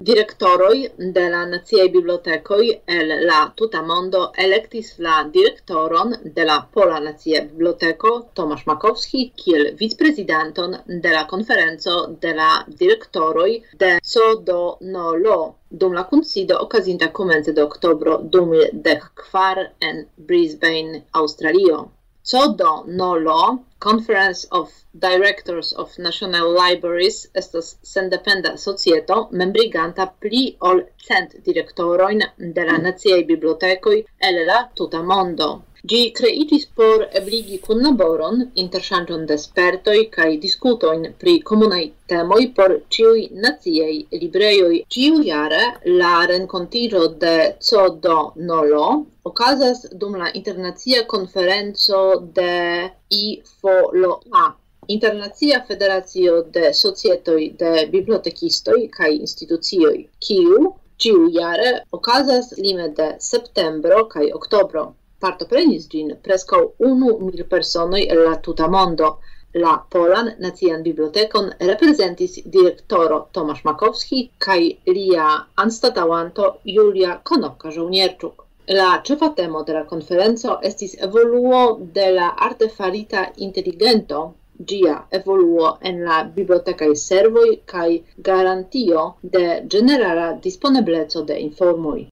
Directoroi de la Naciaj Bibliotekoj el la tuta mondo elektis la direktoron de la Pola Nacia Biblioteko Tomasz Makowski kiel vicprezidanton de la konferenco de la direktoroj de CDONOLO dum la kunsido okazinta komence de oktobro 2014 en Brisbane, Aŭstralio. CDONOLO, Conference of Directors of National Libraries, estas sendependa societo membriganta pli ol 100 direktorojn de la naciaj bibliotekoj el la tuta mondo. Ĝi kreiĝis por ebligi kunlaboron, interŝanĝon de spertoj kaj diskutojn pri komunaj temoj por ĉiuj naciaj librejoj. Ĉiujare la renkontiĝo de CDONOLO okazas dum la internacia konferenco de IFOLOA, Internacia Federacio de Societoj de Bibliotekistoj kaj Institucioj, kiu ĉiujare okazas lime de septembro kaj oktobro. Partoprenis ĝin preskaŭ 1,000 personoj el la tuta mondo. La Polan Nacian Bibliotekon reprezentis direktoro Tomasz Makowski kaj lia anstataŭanto Julia Konopka-Żołnierczuk. La ĉefa temo de la konferenco estis evoluo de la artefarita inteligento, ĝia evoluo en la bibliotekaj servoj kaj garantio de ĝenerala disponebleco de informoj.